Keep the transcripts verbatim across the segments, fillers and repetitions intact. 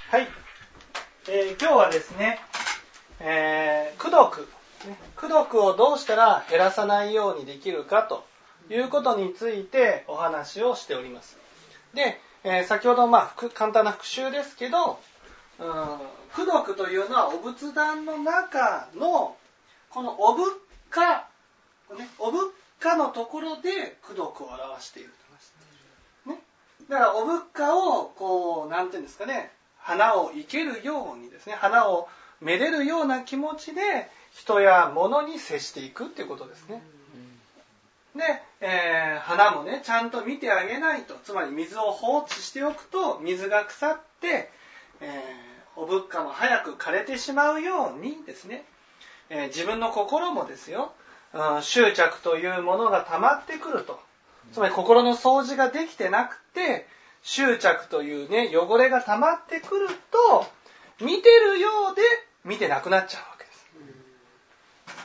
はい、えー、今日はですね、えー、功徳、ね、功徳をどうしたら減らさないようにできるかということについてお話をしております。で、えー、先ほど、まあ、簡単な復習ですけど、うん、功徳というのはお仏壇の中のこのお仏花、ね、お仏花のところで功徳を表していると、ね、だからお仏花をこうなんていうんですかね、花を生けるようにですね、花をめでるような気持ちで人や物に接していくっていうことですね。で、えー、花もねちゃんと見てあげないと、つまり水を放置しておくと水が腐って、えー、お仏花も早く枯れてしまうようにですね、えー、自分の心もですよ、うん、執着というものが溜まってくると、つまり心の掃除ができてなくて執着というね汚れが溜まってくると、見てるようで見てなくなっちゃうわけです、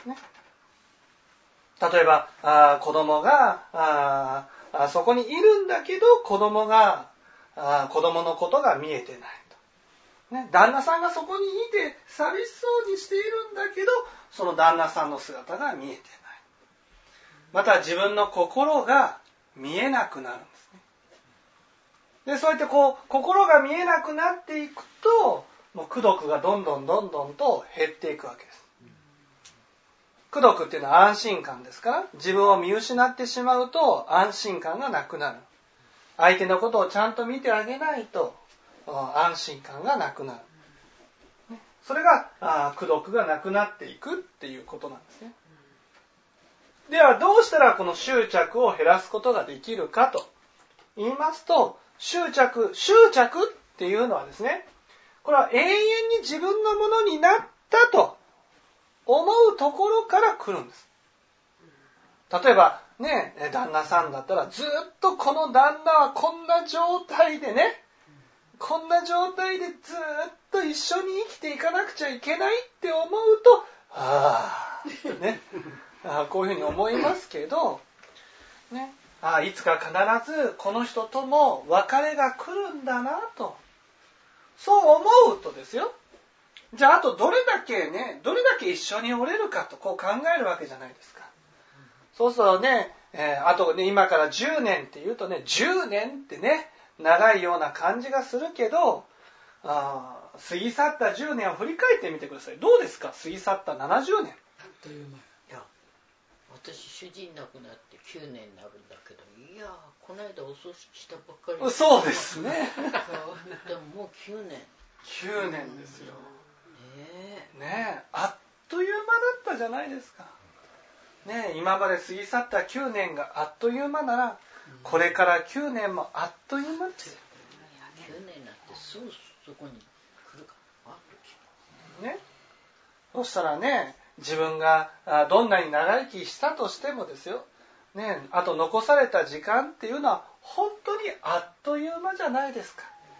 ね、例えばあ子供がああそこにいるんだけど子供があ子供のことが見えてないと、ね、旦那さんがそこにいて寂しそうにしているんだけどその旦那さんの姿が見えてない、また自分の心が見えなくなるんですね。でそうやってこう心が見えなくなっていくと、もう功徳がどんどんどんどんと減っていくわけです。功徳っていうのは安心感ですから、自分を見失ってしまうと安心感がなくなる。相手のことをちゃんと見てあげないと安心感がなくなる。それが功徳がなくなっていくっていうことなんですね。ではどうしたらこの執着を減らすことができるかと言いますと、執着、執着っていうのはですね、これは永遠に自分のものになったと思うところから来るんです。例えばね、旦那さんだったらずっとこの旦那はこんな状態でね、こんな状態でずっと一緒に生きていかなくちゃいけないって思うと、ああ、ね、あこういうふうに思いますけど、ね、あいつか必ずこの人とも別れが来るんだなと、そう思うとですよ、じゃああとどれだけね、どれだけ一緒におれるかとこう考えるわけじゃないですか。そうするとね、えー、あとね今からじゅうねんっていうとね、じゅうねんってね長いような感じがするけど、あ過ぎ去ったじゅうねんを振り返ってみてください。どうですか、過ぎ去ったななじゅうねん。 あっという間。いや、私主人亡くなってきゅうねんになるんだけど、いやこの間お葬式したばっかり。 そうですね。 でももうきゅうねん。 きゅうねんですよ。 ねえ。 ねえ、あっという間だったじゃないですか。ねえ、今まで過ぎ去ったきゅうねんがあっという間なら、これからきゅうねんもあっという間ですよ。 きゅうねんになってすぐそこに来るかなと。 ね。そしたらね、自分がどんなに長生きしたとしてもですよ、ね、あと残された時間っていうのは本当にあっという間じゃないですか。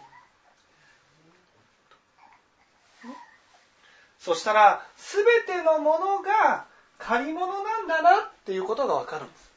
ね、そしたら全てのものが借り物なんだなっていうことがわかるんです。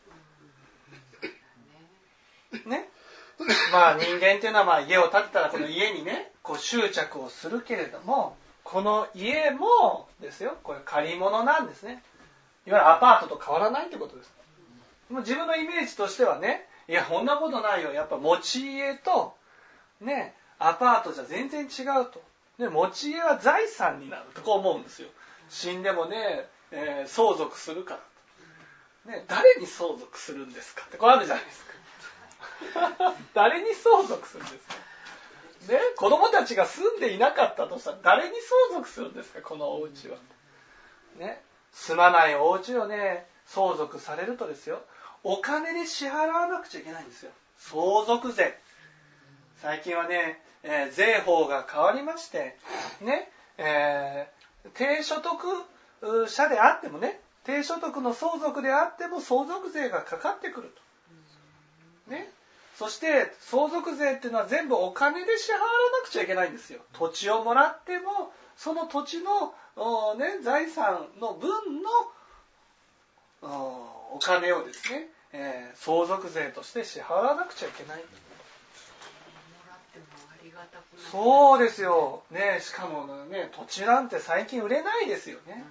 ね。まあ人間っていうのはまあ家を建てたらこの家にね、こう執着をするけれども、この家もですよ、これ借り物なんですね。いわゆるアパートと変わらないってことです。もう自分のイメージとしてはね、いやこんなことないよ。やっぱ持ち家とね、アパートじゃ全然違うと。で持ち家は財産になるとこう思うんですよ。死んでもね、えー、相続するからと。ね、誰に相続するんですかってこれあるじゃないですか。誰に相続するんですか。ね、子供たちが住んでいなかったとしたら誰に相続するんですか、このお家は。ね、住まないお家をね相続されるとですよ、お金で支払わなくちゃいけないんですよ。相続税。最近はね、えー、税法が変わりましてね、えー、低所得者であってもね、低所得の相続であっても相続税がかかってくると。ね。そして相続税っていうのは全部お金で支払わなくちゃいけないんですよ。土地をもらってもその土地の、ね、財産の分のお金をですね、えー、相続税として支払わなくちゃいけない。 もらってもありがそうですよ、ね、しかもね土地なんて最近売れないですよね。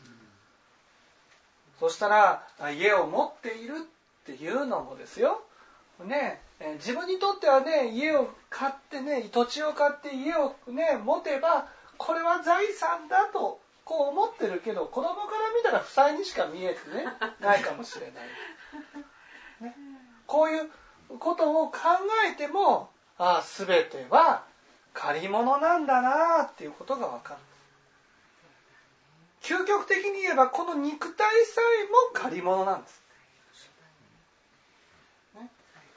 そしたら家を持っているっていうのもですよ、ね、自分にとってはね家を買ってね土地を買って家をね持てばこれは財産だとこう思ってるけど、子供から見たら負債にしか見えてねないかもしれない、ね、こういうことを考えてもああ全ては借り物なんだなっていうことが分かる。究極的に言えばこの肉体さえも借り物なんです、ね、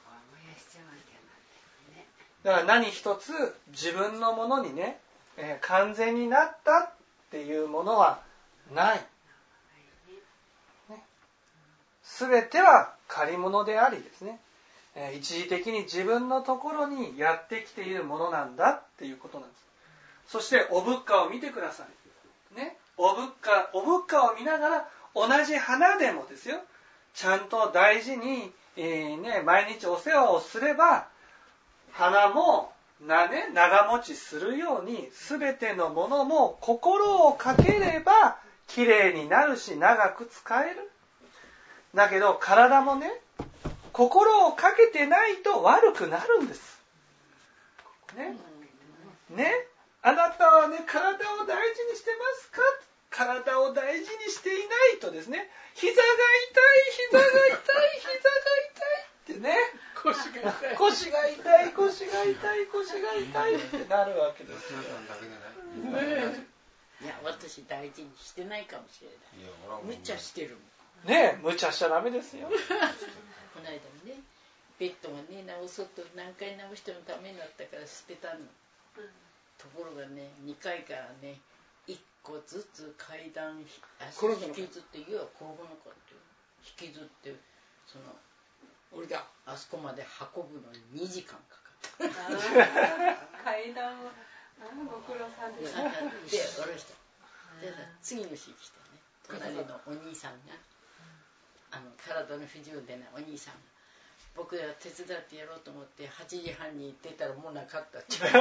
だから何一つ自分のものにね、えー、完全になったっていうものはない、ね、全ては借り物でありですね、えー、一時的に自分のところにやってきているものなんだっていうことなんです。そしてお物価を見てください、ね、お物価、お物価を見ながら同じ花でもですよ、ちゃんと大事に、えーね、毎日お世話をすれば花もな、ね、長持ちするように全てのものも心をかければきれいになるし長く使える。だけど体もね心をかけてないと悪くなるんですね。ね、あなたはね体を大事にしてますか。体を大事にしていないとですね、膝が痛い膝が痛い膝が痛いってね、腰が痛い腰が痛い腰が痛い腰が痛いってなるわけですよ。 いや私大事にしてないかもしれない。無茶してるもんね。無茶しちゃダメですよ。 この間もねベッドがね直そうと何回直してもダメになったから捨てたの、うん、ところがねにかいからねいっこずつ階段足引きずって言うわこうのかって引きずってその俺があそこまで運ぶのににじかんかかった階段をご苦労さんでしたで下ろしたで次の日来てね隣のお兄さんがあの体の不自由でねお兄さんが僕が手伝ってやろうと思ってはちじはんに出たらもうなかったって言って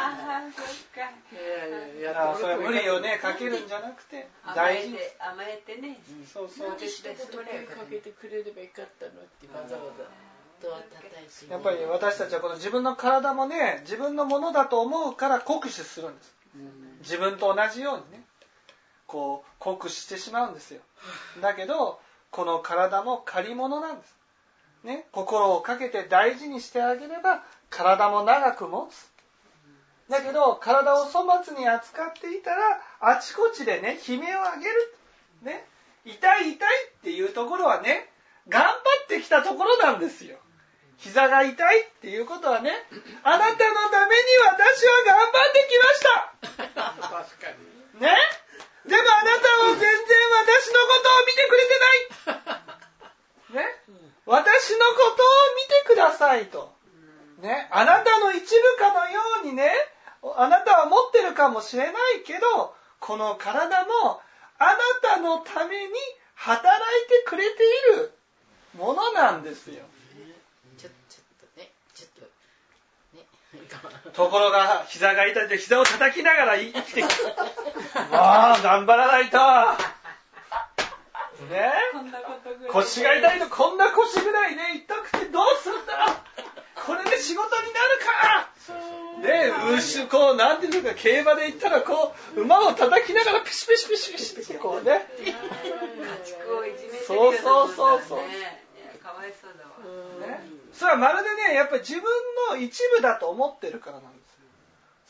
いやそれ無理をねかけるんじゃなくて大事に甘えてね、 うん、そうそうで一言かけてくれればよかったのってわざわざ戸を叩いて、 やっぱり私たちはこの自分の体もね自分のものだと思うから酷使するんです、うん、自分と同じようにねこう酷使してしまうんですよ。だけどこの体も借り物なんですね、心をかけて大事にしてあげれば体も長く持つ。だけど体を粗末に扱っていたらあちこちでね悲鳴を上げる、ね、痛い痛いっていうところはね頑張ってきたところなんですよ。膝が痛いっていうことはねあなたのために私は頑張ってきました確かにね。でもあなたは全然私のことを見てくれてないね、私のことを見てくださいと、ね、あなたの一部かのようにねあなたは持ってるかもしれないけどこの体もあなたのために働いてくれているものなんですよ。 ちょ、ちょっとねちょっとねところが膝が痛いで膝を叩きながら生きてきたまあ頑張らないとね、腰が痛いとこんな腰ぐらいね痛くてどうするんだこれで仕事になるかね、牛こうなんていうか競馬で言ったらこう馬を叩きながらピシピシピシピシってこうねそうそうそうそうかわいそうだわ、 ね、それはまるでねやっぱり自分の一部だと思ってるからなんです。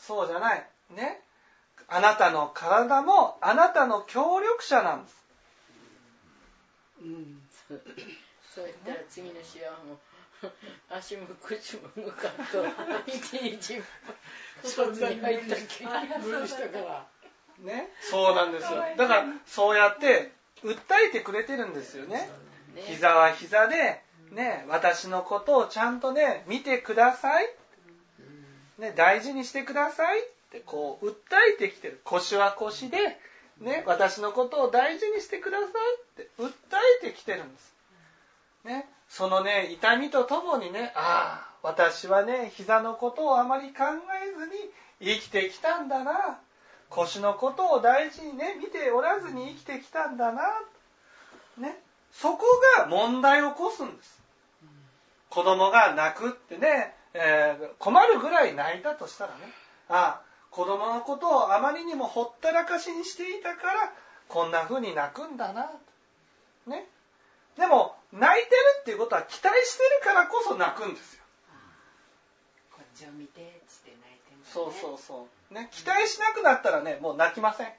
そうじゃないね、あなたの体もあなたの協力者なんです。 うん、そう、そう言ったら次の試合も足も口も向かんと一日外に入ったっけ無理したからね、そうなんですよ。だからそうやって訴えてくれてるんですよね。膝は膝でね、私のことをちゃんとね見てください、ね、大事にしてくださいってこう訴えてきてる。腰は腰でね、私のことを大事にしてくださいって訴えてきてるんです、ね、そのね痛みとともにねああ私はね膝のことをあまり考えずに生きてきたんだな、腰のことを大事にね見ておらずに生きてきたんだな、ね、そこが問題を起こすんです。子供が泣くってね、えー、困るぐらい泣いたとしたらね、ああ子供のことをあまりにもほったらかしにしていたからこんな風に泣くんだな、ね、でも泣いてるっていうことは期待してるからこそ泣くんですよ。 こっちを見てっつって泣いてる、ね、 そうそうそう、ね、期待しなくなったらねもう泣きません、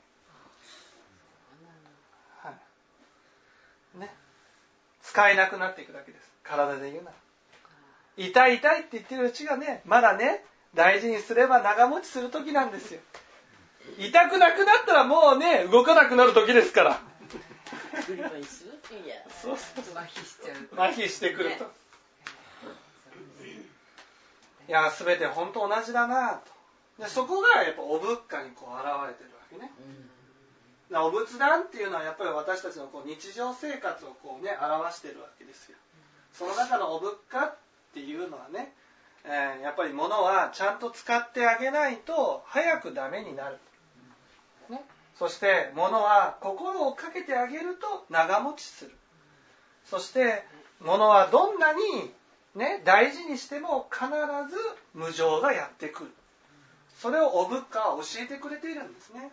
はいね、使えなくなっていくだけです。体で言うなら痛い痛いって言ってるうちがねまだね大事にすれば長持ちする時なんですよ。痛くなくなったらもうね動かなくなる時ですから。そうそう麻痺しちゃう、 麻痺してくると、ね、いや全て本当同じだなと。でそこがやっぱお仏家にこう現れてるわけね、うん、お仏壇っていうのはやっぱり私たちのこう日常生活をこうね表してるわけですよ。その中のお仏家っていうのはね、えー、やっぱり物はちゃんと使ってあげないと早くダメになる、ね、そして物は心をかけてあげると長持ちする。そして物はどんなに、ね、大事にしても必ず無常がやってくる。それをお仏家は教えてくれているんですね。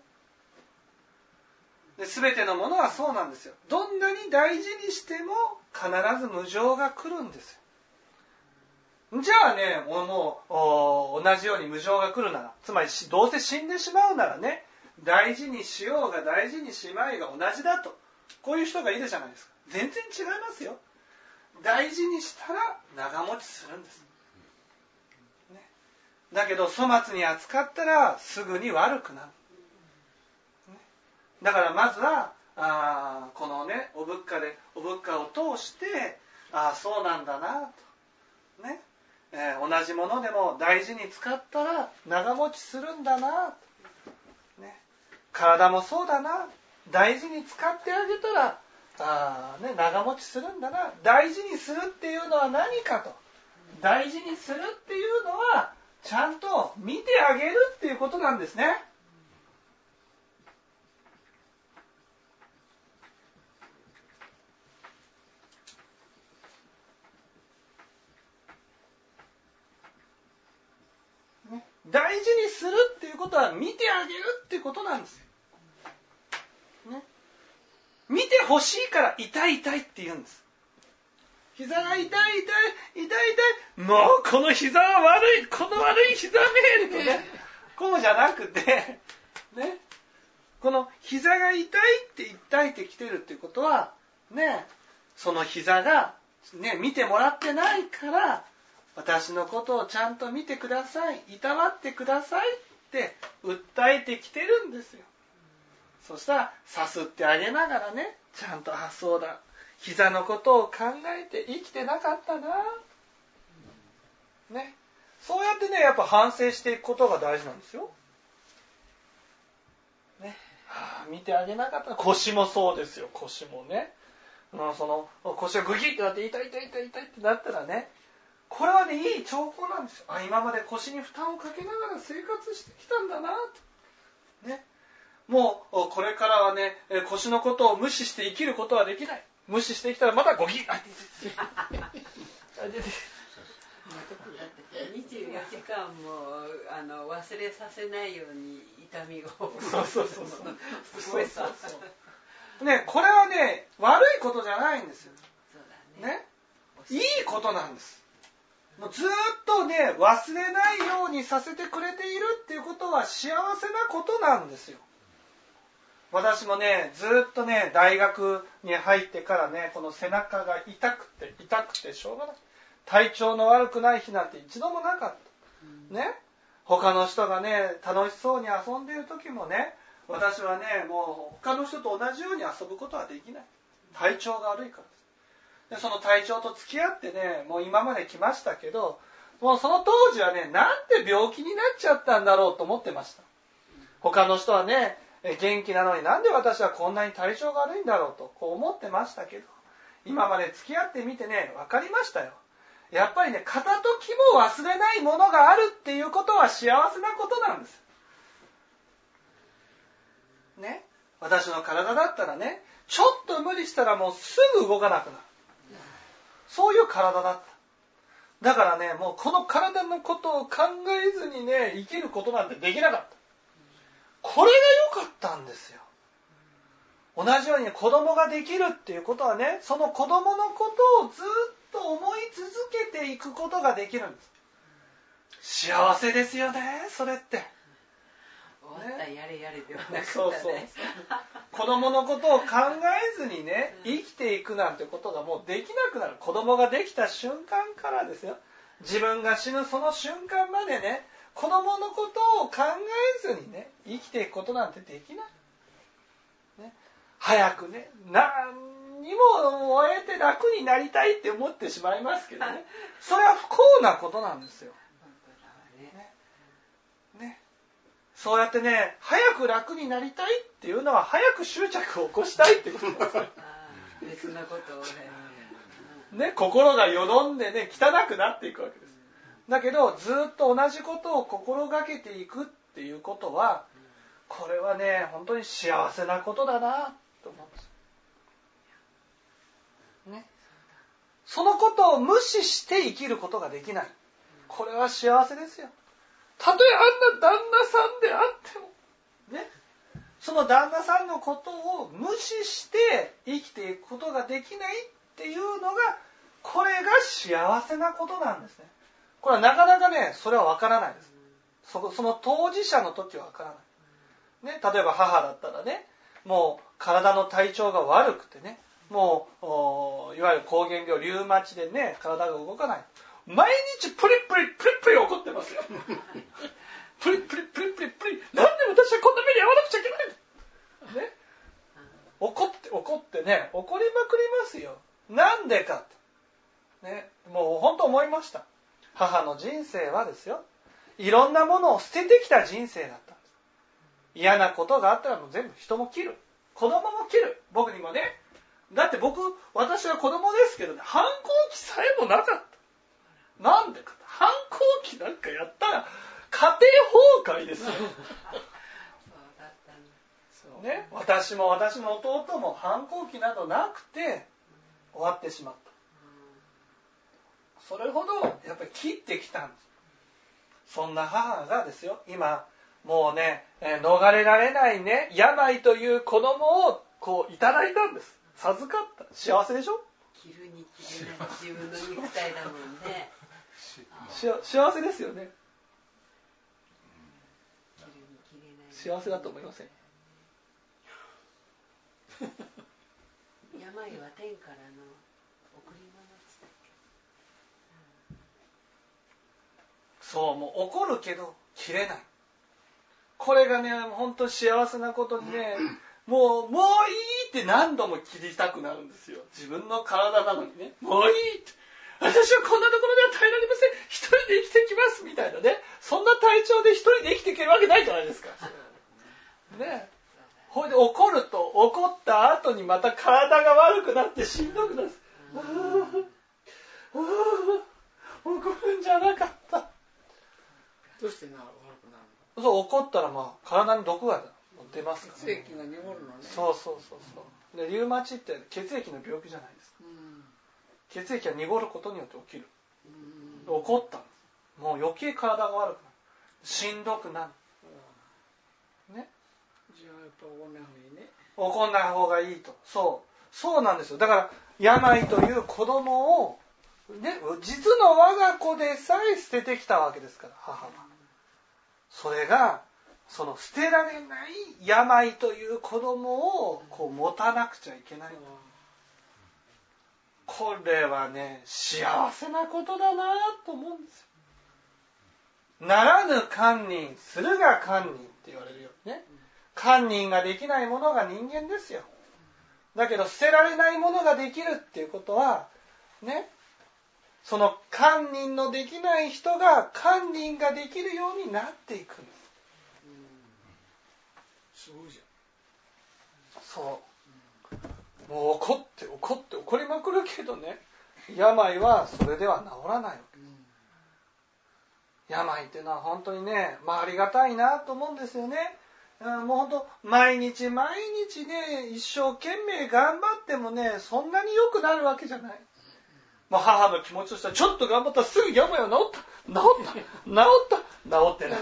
で全てのものはそうなんですよ。どんなに大事にしても必ず無常が来るんですよ。じゃあねもう同じように無常が来るなら、つまりどうせ死んでしまうならね大事にしようが大事にしまいが同じだと、こういう人がいるじゃないですか。全然違いますよ。大事にしたら長持ちするんです、ね、だけど粗末に扱ったらすぐに悪くなる、ね、だからまずはあこのねお仏家でお仏家を通してあそうなんだなと、ねえー、同じものでも大事に使ったら長持ちするんだな、ね、体もそうだな、大事に使ってあげたらあ、ね、長持ちするんだな。大事にするっていうのは何かと、大事にするっていうのはちゃんと見てあげるっていうことなんですね。ね、大事にするっていうことは見てあげるっていうことなんですよ、ね、見てほしいから痛い痛いって言うんです。膝が痛い痛い痛い痛い、もうこの膝は悪い、この悪い膝めとねこうじゃなくてね、この膝が痛いって痛いってきてるっていうことはね、その膝がね見てもらってないから私のことをちゃんと見てください、いたわってくださいって訴えてきてるんですよ。そしたらさすってあげながらね、ちゃんとあそうだ膝のことを考えて生きてなかったな、ね、そうやってねやっぱ反省していくことが大事なんですよ、ね、はあ、見てあげなかった。腰もそうですよ。腰もね、うん、その腰がグキッてなって痛い痛い痛い痛いってなったらね、これはねいい兆候なんですよ。あ今まで腰に負担をかけながら生活してきたんだなと、ね、もうこれからはね腰のことを無視して生きることはできない。無視してきたらまたゴキッあにじゅうよじかんもあの忘れさせないように痛みをそうそうそうそうそうね、これはね悪いことじゃないんですよ。そうだね。ね、いいことなんです。もうずっとね忘れないようにさせてくれているっていうことは幸せなことなんですよ。私もねずっとね大学に入ってからねこの背中が痛くて痛くてしょうがない。体調の悪くない日なんて一度もなかった、ね、他の人がね楽しそうに遊んでいる時もね私はねもう他の人と同じように遊ぶことはできない。体調が悪いからです。でその体調と付き合ってねもう今まで来ましたけど、もうその当時はねなんで病気になっちゃったんだろうと思ってました。他の人はね元気なのになんで私はこんなに体調が悪いんだろうとこう思ってましたけど、今まで付き合ってみてね分かりましたよ。 やっぱりね、片時も忘れないものがあるっていうことは幸せなことなんです。ね。私の体だったらね、ちょっと無理したらもうすぐ動かなくなる。そういう体だった。だからね、もうこの体のことを考えずにね、生きることなんてできなかった。これが良かったんですよ。同じように、ね、子供ができるっていうことはね、その子供のことをずっと思い続けていくことができるんです。幸せですよね、それって。 終わったやれやれではなくて、ね、 そうそう。子供のことを考えずにね、生きていくなんてことがもうできなくなる。子供ができた瞬間からですよ。自分が死ぬその瞬間までね、子供のことを考えずにね、生きていくことなんてできない。ね、早くね、何にも終えて楽になりたいって思ってしまいますけどね。それは不幸なことなんですよ。ねね、そうやってね、早く楽になりたいっていうのは早く執着を起こしたいってことなんですよ。 別なことをね。ね、心がよどんでね、汚くなっていくわけです。だけど、ずっと同じことを心がけていくっていうことは、これはね、本当に幸せなことだなと思うんです。ね。そのことを無視して生きることができない。これは幸せですよ。たとえあんな旦那さんであっても、ね、その旦那さんのことを無視して生きていくことができないっていうのが、これが幸せなことなんですね。これはなかなかね、それはわからないです。そ、その当事者の時はわからない。ね、例えば母だったらね、もう体の体調が悪くてね、もういわゆる膠原病、リウマチでね、体が動かない。毎日プリプリプリプリ怒ってますよ。プリプリプリプリプリ、なんで私はこんな目に遭わなくちゃいけないの、ね、怒って怒ってね、怒りまくりますよ。なんでかと、ね、もう本当思いました。母の人生はですよ、いろんなものを捨ててきた人生だったんです。嫌なことがあったらもう全部人も切る、子供も切る。僕にもね、だって僕、私は子供ですけどね、反抗期さえもなかった。なんでか、反抗期なんかやったら家庭崩壊ですよ。ね、私も私の弟も反抗期などなくて終わってしまった。それほどやっぱり切ってきたんです。そんな母がですよ、今もうね、逃れられないね、病という子供をこういただいたんです。授かった。幸せでしょ？ 切るに切れない自分の肉体だもんね。 幸せですよね。 切るに切れない幸せだと思いません？ 病は天からの贈り物です。 そう、もう怒るけど切れない。これがね、本当に幸せなことにね、もうもういいって何度も切りたくなるんですよ。自分の体なのにね、もういいって。私はこんなところでは耐えられません。一人で生きてきますみたいなね。そんな体調で一人で生きていけるわけないじゃないですか。ね。ほいで怒ると、怒った後にまた体が悪くなってしんどくなる。怒るんじゃなかった。 どうしてな悪くなるの？ そう、怒ったらまあ体に毒が出ますから、 ね。血液が濁るのね。 そうそうそうそう。でリウマチって血液の病気じゃないですか。うん、血液が濁ることによって起きる。うん、怒ったんです。もう余計体が悪くなる。しんどくなる。うん、ね。 じゃあやっぱ怒んない方がいいね。 怒んない方がいいと。そう。そうなんですよ。だから病という子供をね、実の我が子でさえ捨ててきたわけですから、母は。それがその捨てられない病という子供をこう持たなくちゃいけない。これはね、幸せなことだなと思うんですよ。ならぬ堪忍するが堪忍って言われるようにね。堪忍ができないものが人間ですよ。だけど捨てられないものができるっていうことはね、その堪忍のできない人が堪忍ができるようになっていくんです。 すごいじゃん。 そう。もう怒って怒って怒りまくるけどね、 病はそれでは治らないわけです。病っていうのは本当にね、まあありがたいなと思うんですよね。もう本当毎日毎日ね、一生懸命頑張ってもね、そんなに良くなるわけじゃない。もう母の気持ちとしては、ちょっと頑張ったらすぐ病は治った治った治った治ってない。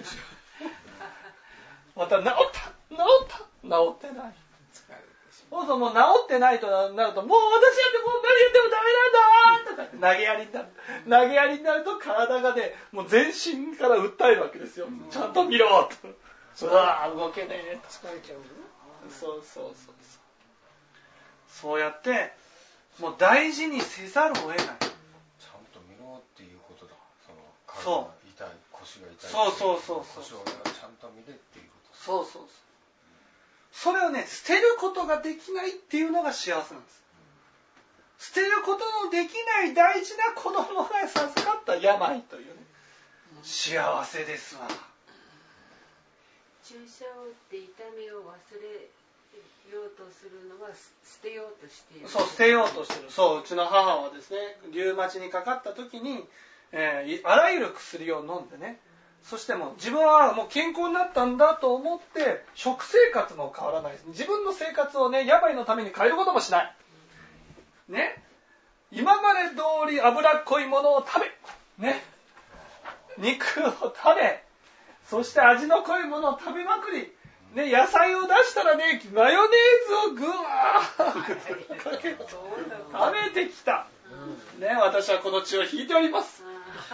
また治った治った治ってない。そうそう、もう治ってないとなると、もう私やってもう何やってもダメなんだとか投げやりになる。投げやりになると体がね、もう全身から訴えるわけですよ。ちゃんと見ろと。うわぁ、動けねえと。 疲れちゃうの？ そうそうそうそう。そうやって、もう大事にせざるを得ない。ちゃんと見ろっていうことだ。そのそう。 体が痛い、腰が痛い。 そうそうそうそう。 腰をちゃんと見れっていうこと。 そうそうそう。それをね、捨てることができないっていうのが幸せなんです。捨てることのできない大事な子供が授かった病というね、幸せですわ。 注射を打って痛みを忘れようとするのは捨てようとしている。 そう、捨てようとしてる。そう、うちの母はですね、リウマチにかかった時に、えー、あらゆる薬を飲んでね、そしてもう自分はもう健康になったんだと思って食生活も変わらないです。自分の生活をね、病のために変えることもしない。ね、今まで通り脂っこいものを食べ、ね、肉を食べ、そして味の濃いものを食べまくり、ね、野菜を出したらね、マヨネーズをぐわーかけて食べてきた。ね、私はこの血を引いております。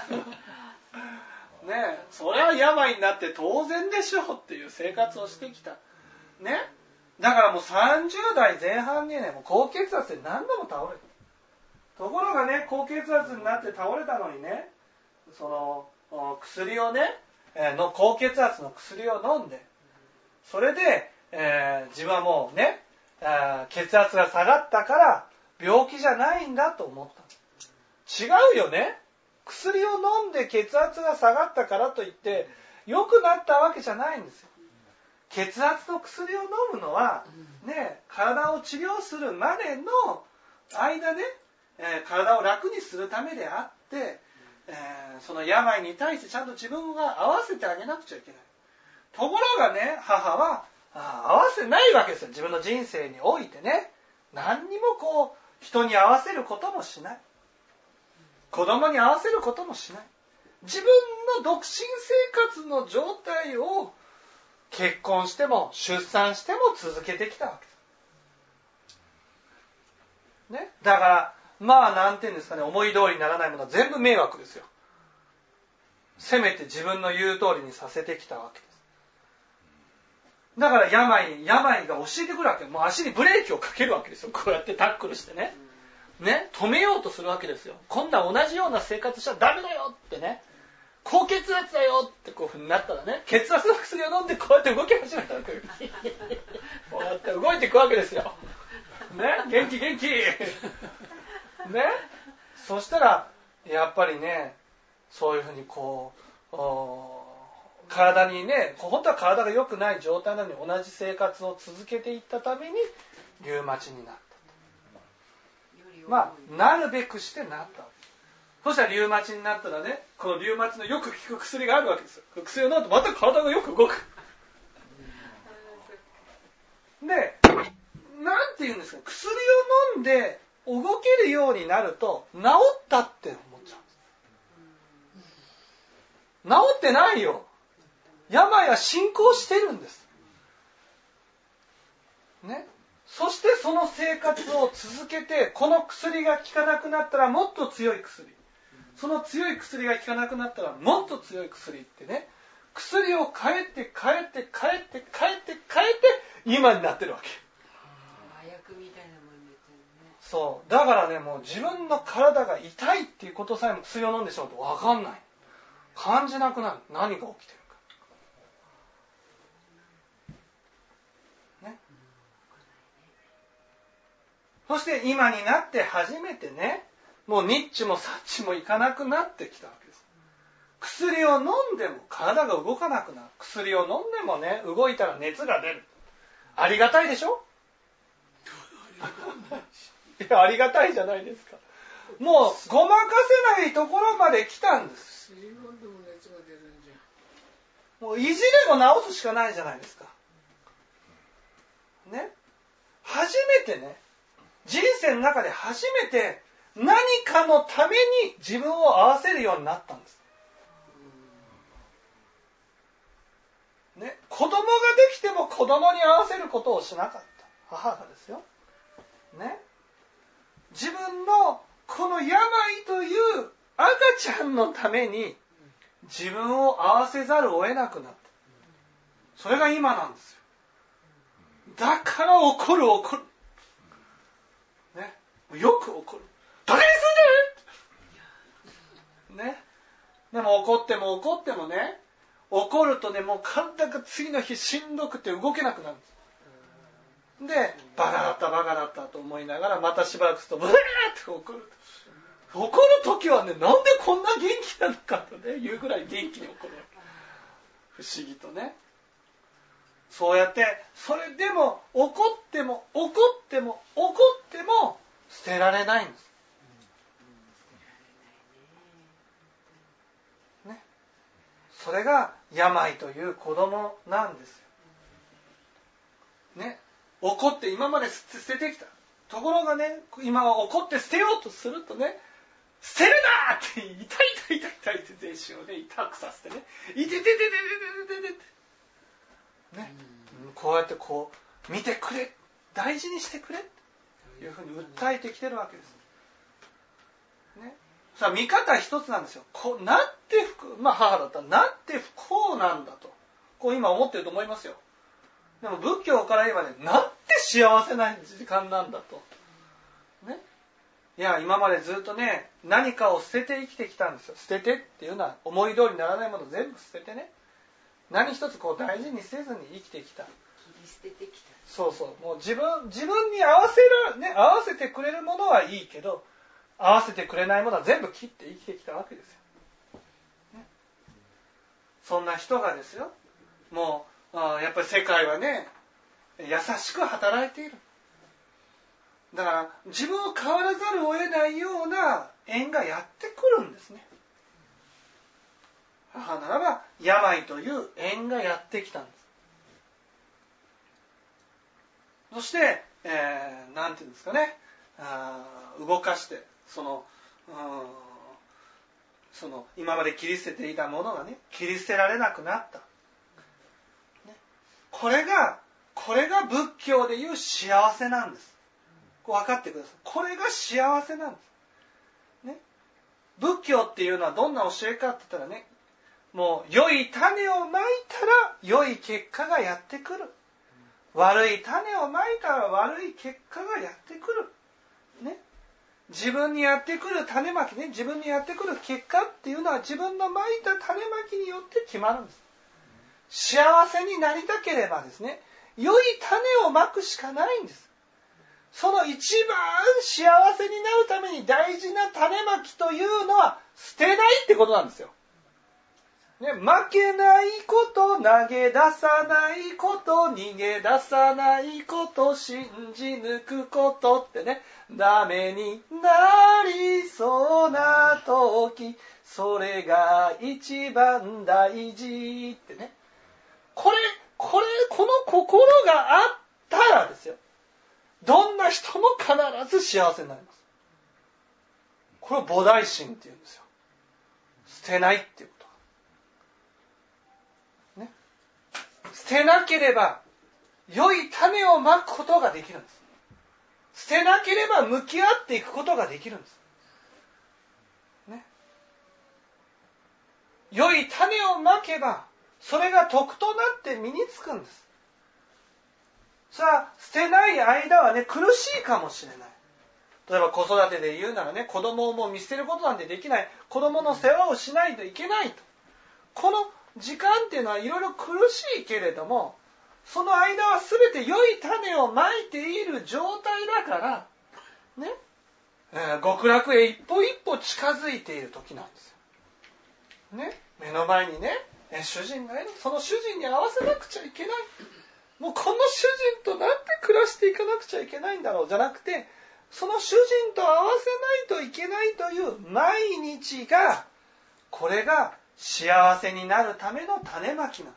ね、それは病になって当然でしょうっていう生活をしてきた。ね、だからもうさんじゅう代前半にね、もう高血圧で何度も倒れる。ところがね、高血圧になって倒れたのにね、その薬をね、えー、の高血圧の薬を飲んで、それで、えー、自分はもうね、えー、血圧が下がったから病気じゃないんだと思った。違うよね。薬を飲んで血圧が下がったからといって良くなったわけじゃないんですよ。血圧の薬を飲むのはね、体を治療するまでの間ね、えー、体を楽にするためであって、えー、その病に対してちゃんと自分が合わせてあげなくちゃいけない。ところがね、母はあ合わせないわけですよ。自分の人生においてね、何にもこう人に合わせることもしない。子供に合わせることもしない。自分の独身生活の状態を結婚しても出産しても続けてきたわけです。ね、だからまあなんていうんですかね、思い通りにならないものは全部迷惑ですよ。せめて自分の言う通りにさせてきたわけです。だから病、病が教えてくるわけ。もう足にブレーキをかけるわけですよ。こうやってタックルしてね。ね、止めようとするわけですよ。今度は同じような生活しちゃダメだよってね。高血圧だよってこういう風になったらね、血圧の薬を飲んでこうやって動き始めたわけです。こうやって動いていくわけですよ。ね、元気元気。ね、そしたらやっぱりね、そういう風にこう体にね、本当は体が良くない状態なのに同じ生活を続けていったためにリウマチになった。まあ、なるべくしてなった。そしたらリウマチになったらね、このリウマチのよく効く薬があるわけですよ。薬を飲むとまた体がよく動く。で、なんて言うんですか、薬を飲んで動けるようになると治ったって思っちゃうんです。治ってないよ。病は進行してるんです。ね。そしてその生活を続けて、この薬が効かなくなったらもっと強い薬、その強い薬が効かなくなったらもっと強い薬ってね、薬を変えて変えて変えて変えて変えて今になってるわけ。 麻薬みたいなもんですよね。 そう。だからね、もう自分の体が痛いっていうことさえも薬を飲んでしまうと分かんない。感じなくなる。何が起きてるか。そして今になって初めてね、もうニッチもサッチもいかなくなってきたわけです。薬を飲んでも体が動かなくなる。薬を飲んでもね、動いたら熱が出る。ありがたいでしょ？いや、ありがたいじゃないですか。 もうごまかせないところまで来たんです。 水分でも熱が出るんじゃん。 もう意地でも治すしかないじゃないですか。ね。初めてね、人生の中で初めて何かのために自分を合わせるようになったんです。ね、子供ができても子供に合わせることをしなかった母がですよ。ね。自分のこの病という赤ちゃんのために自分を合わせざるを得なくなった。それが今なんですよ。だから怒る怒る。ね。よく怒る。誰にすんでる！ね。でも怒っても怒ってもね、怒るとね、もう体が次の日しんどくて動けなくなるんです。で、バカだったバカだったと思いながらまたしばらくするとブーって怒る。怒るときはね、なんでこんな元気なのかとね、いうぐらい元気に怒るわけ。不思議とね。そうやって、それでも怒っても怒っても怒っても捨てられないんです。ね。それが病という子供なんですよ。ね。怒って今まで捨ててきた。ところがね、今は怒って捨てようとするとね、捨てるなーって痛い痛い痛い痛いって全身をね痛くさせてね、いてててててててててね、こうやってこう見てくれ、大事にしてくれというふうに訴えてきてるわけです。ね、さあ見方一つなんですよ。こうなって不、まあ母だったらなって不幸なんだと、こう今思ってると思いますよ。でも仏教から言えばね、なって幸せな時間なんだと。ね。いや、今までずっとね、何かを捨てて生きてきたんですよ。捨ててっていうのは思い通りにならないもの全部捨ててね。何一つこう大事にせずに生きてきた。 切り捨ててきた。 そうそう。もう自分、自分に合わせる、ね、合わせてくれるものはいいけど、合わせてくれないものは全部切って生きてきたわけですよ。ね、そんな人がですよ。もう、あやっぱり世界はね、優しく働いている。だから自分を変わらざるを得ないような縁がやってくるんですね。母ならば病という縁がやってきたんです。そして、えー、なんていうんですかね、あ動かしてその、うん、その今まで切り捨てていたものがね、切り捨てられなくなった。これが、これが仏教でいう幸せなんです。分かってください。これが幸せなんです。ね。仏教っていうのはどんな教えかって言ったらね、もう良い種をまいたら良い結果がやってくる。悪い種をまいたら悪い結果がやってくる。ね。自分にやってくる種まきね、自分にやってくる結果っていうのは自分のまいた種まきによって決まるんです。幸せになりたければですね、良い種をまくしかないんです。その一番幸せになるために大事な種まきというのは捨てないってことなんですよ。ね、負けないこと、投げ出さないこと、逃げ出さないこと、信じ抜くことってね、ダメになりそうな時、それが一番大事ってね。これ、これ、この心があったらですよ。どんな人も必ず幸せになります。これを菩提心って言うんですよ。捨てないっていうこと。ね。捨てなければ、良い種をまくことができるんです。捨てなければ向き合っていくことができるんです。ね。良い種をまけば、それが徳となって身につくんです。さあ、捨てない間はね、苦しいかもしれない。例えば子育てで言うならね、子供をもう見捨てることなんてできない。子供の世話をしないといけないと。この時間っていうのはいろいろ苦しいけれども、その間は全て良い種をまいている状態だから、ね、えー、極楽へ一歩一歩近づいている時なんですよ。ね、目の前にね、主人がいる。その主人に合わせなくちゃいけない。もうこの主人となんて暮らしていかなくちゃいけないんだろうじゃなくて、 その主人と合わせないといけないという毎日が、これが幸せになるための種まきなんです。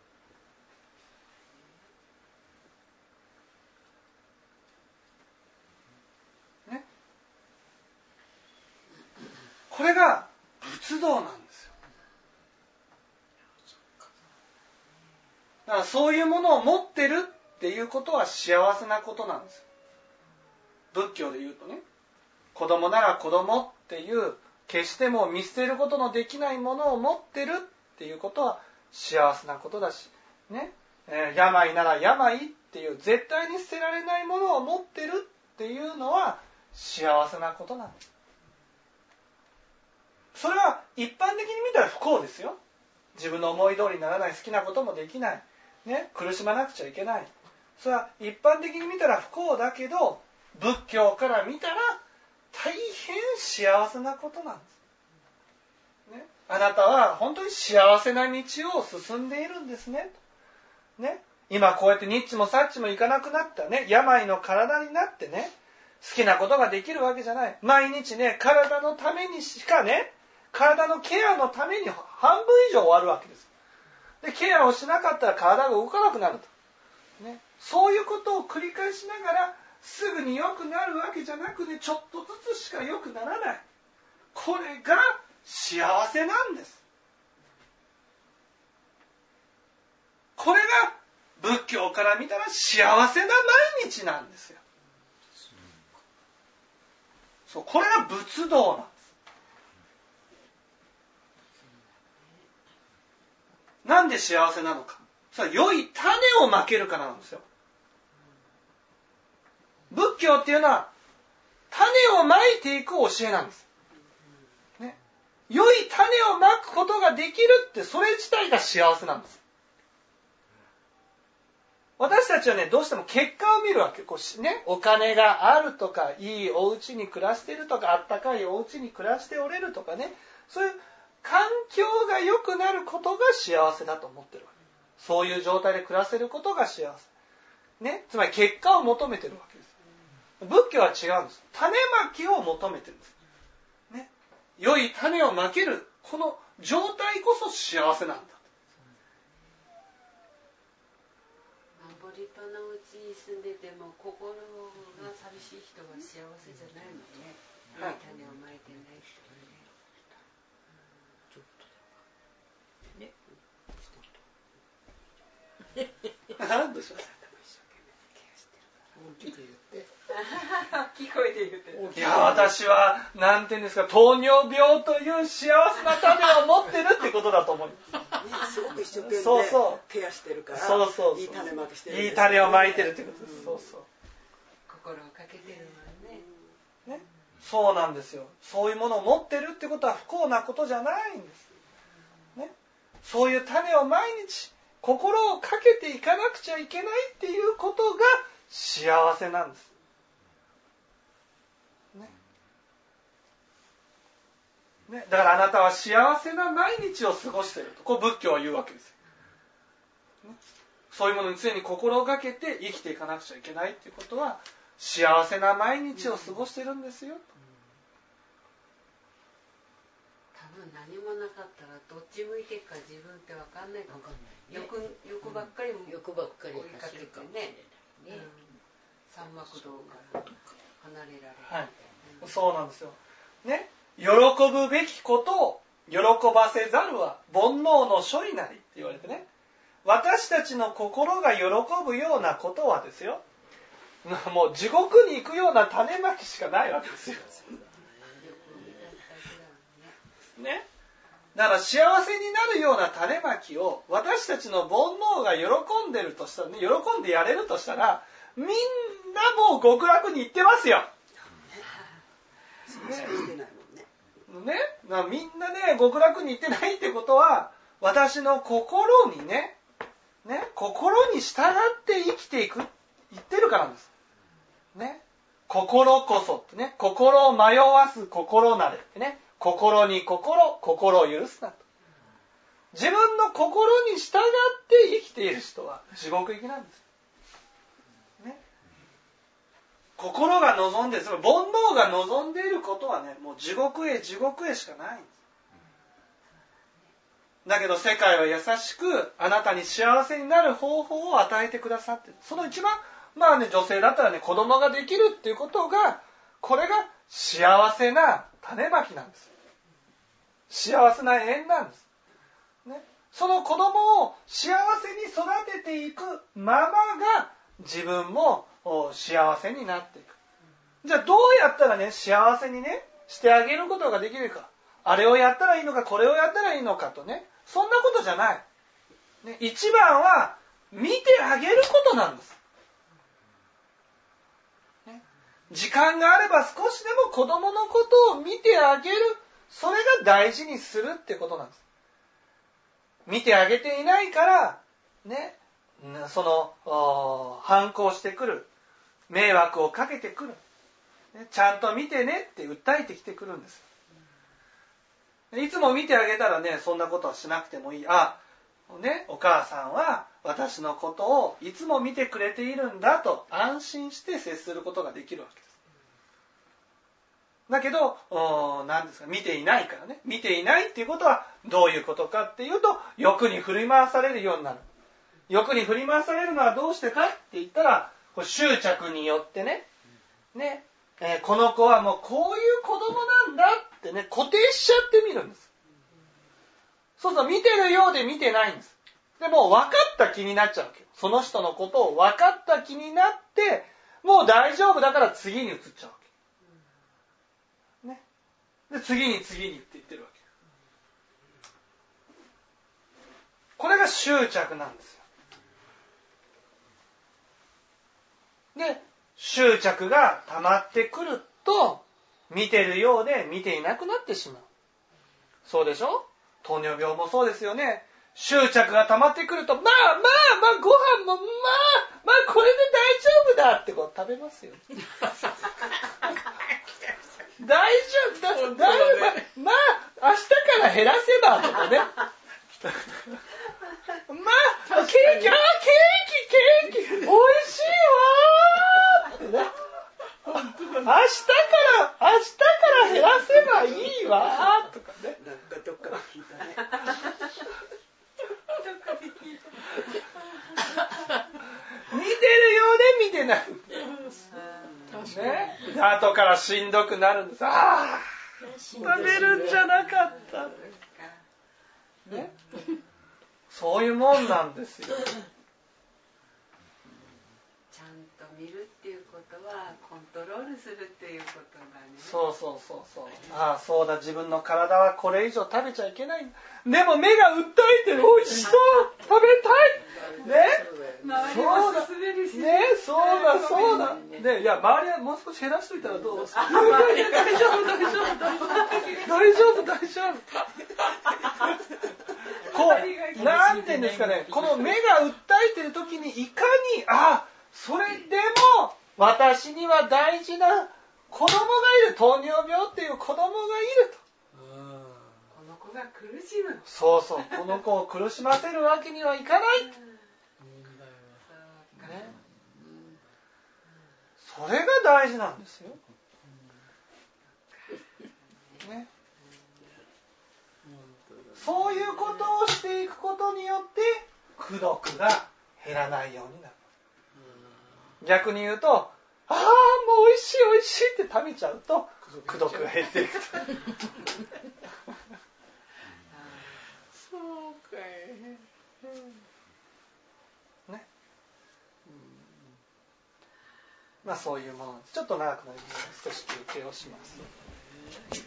ね、これが仏道なんですよ。だからそういうものを持ってるっていうことは幸せなことなんですよ。仏教で言うとね、子供なら子供っていう決しても見捨てることのできないものを持ってるっていうことは幸せなことだし、ね、えー、病なら病っていう絶対に捨てられないものを持ってるっていうのは幸せなことなんです。それは一般的に見たら不幸ですよ。自分の思い通りにならない、好きなこともできない、ね、苦しまなくちゃいけない。それは一般的に見たら不幸だけど、仏教から見たら大変幸せなことなんです、ね、あなたは本当に幸せな道を進んでいるんですね。ね、今こうやってニッチもサッチもいかなくなったね、病の体になってね、好きなことができるわけじゃない。毎日ね、体のためにしかね、体のケアのために半分以上終わるわけです。で、ケアをしなかったら体が動かなくなると、ね、そういうことを繰り返しながらすぐに良くなるわけじゃなくね、ちょっとずつしか良くならない。これが幸せなんです。これが仏教から見たら幸せな毎日なんですよ。そう、これが仏道なんです。なんで幸せなのか。それは良い種をまけるからなんですよ。仏教っていうのは種をまいていく教えなんです、ね、良い種をまくことができるって、それ自体が幸せなんです。私たちはね、どうしても結果を見るわけ。こう、ね、お金があるとか、いいお家に暮らしているとか、あったかいお家に暮らしておれるとかね、そういう環境が良くなることが幸せだと思ってるわけ。そういう状態で暮らせることが幸せ、ね、つまり結果を求めてるわけです。仏教は違うんです。種まきを求めてるんです、ね、良い種をまける、この状態こそ幸せなんだ。 ご立派なお家に住んでても心が寂しい人は幸せじゃないのね、良い種をまいてない人はね。ちょっとね。 何でしょう。 大きく言って大きい声で言って。 いや、私はなんていうんですか、糖尿病という幸せな種を持ってるってことだと思います、 ね、すごく一生懸命そうそうケアしてるから、 そうそうそう、 いい種まきしてるんです、ね、 いい種をまいてるってことです、うん、そうそう、 心をかけてるもんね、 ね、そうなんですよ。そういうものを持ってるってことは不幸なことじゃないんです、ね、そういう種を毎日心をかけていかなくちゃいけないっていうことが幸せなんです、ねね、だからあなたは幸せな毎日を過ごしていると、こう仏教は言うわけですよ、ね、そういうものに常に心をかけて生きていかなくちゃいけないっていうことは幸せな毎日を過ごしているんですよ、 多分何もなかったらどっち向いてるか自分って分かんないかも、ね、欲, 欲ばっかりも欲ばっかり追いかけてね、ね、うん、三幕道から離れられる、 はい、うん、そうなんですよ、ね、喜ぶべきことを喜ばせざるは煩悩の処理なりって言われてね、私たちの心が喜ぶようなことはですよ、もう地獄に行くような種まきしかないわけですよ、ね、だから幸せになるような種まきを私たちの煩悩が喜んでるとしたらね、喜んでやれるとしたら、みんなもう極楽に行ってますよ。ね、ね、みんなね極楽に行ってないってことは、私の心にね、ね、心に従って生きていく言ってるからなんです。ね、心こそってね、心を迷わす心なれってね、心に心、心を許すなと。自分の心に従って生きている人は地獄行きなんです。ね、 心が望んでいる、煩悩が望んでいることはね、もう地獄へ地獄へしかないんです。だけど世界は優しくあなたに幸せになる方法を与えてくださっている。その一番、まあね、女性だったらね、子供ができるっていうことが、これが幸せな種まきなんです。幸せな縁なんです。ね、その子供を幸せに育てていくままが自分も幸せになっていく。じゃあどうやったらね、幸せにね、してあげることができるか。あれをやったらいいのか、これをやったらいいのかとね、そんなことじゃない。ね、一番は見てあげることなんです。ね、時間があれば少しでも子供のことを見てあげる。それが大事にするってことなんです。見てあげていないから、ね、その、反抗してくる。迷惑をかけてくる。ね、ちゃんと見てねって訴えてきてくるんです。いつも見てあげたらね、そんなことはしなくてもいい。あ、ね、お母さんは私のことをいつも見てくれているんだと安心して接することができるわけです。だけど、何ですか、見ていないからね。見ていないっていうことはどういうことかっていうと、欲に振り回されるようになる。欲に振り回されるのはどうしてかって言ったら、こう執着によってね、ね、えー、この子はもうこういう子供なんだってね、固定しちゃってみるんです。そうそう、見てるようで見てないんです。でも分かった気になっちゃうわけよ。その人のことを分かった気になって、もう大丈夫だから次に移っちゃうわけ。ね。で、次に次にって言ってるわけ。これが執着なんですよ。で、執着が溜まってくると、見てるようで見ていなくなってしまう。そうでしょ？糖尿病もそうですよね。執着が溜まってくると、まあまあまあご飯もまあまあこれで大丈夫だってこう食べますよ。大丈夫だ、だいぶ、まあ明日から減らせばとかね。まあケーキ、あーケーキケーキ美味しいわーってね。明日から明日から減らせばいいわーとかね。 なんかどっかで聞いたね。 見てるようで見てない。ね、後からしんどくなるんです。ああ、食べるんじゃなかった。ね、そういうもんなんですよ。 ちゃんと見るっていうことはコントロールするっていうことだね。 そうそうそうそう。ああ、そうだ、自分の体はこれ以上食べちゃいけない。でも目が訴えてる、美味しそう食べたいね、そうだね、そうだそうだね、いや周りはもう少し減らしといたらどう？いやいや大丈夫大丈夫大丈夫大丈夫大丈夫。こうなんていうんですかね、この目が訴えてる時にいかに、あ、それでも私には大事な子供がいる、糖尿病っていう子供がいると。 この子が苦しむ。 そうそう、この子を苦しませるわけにはいかない。ね、それが大事なんですよ。ね、そういうことをしていくことによって功徳が減らないようになる。逆に言うと、ああもう美味しい美味しいって食べちゃうと功徳が減っていくと。 そうかい。 ね。まあそういうものです。ちょっと長くなりますので少し休憩をします。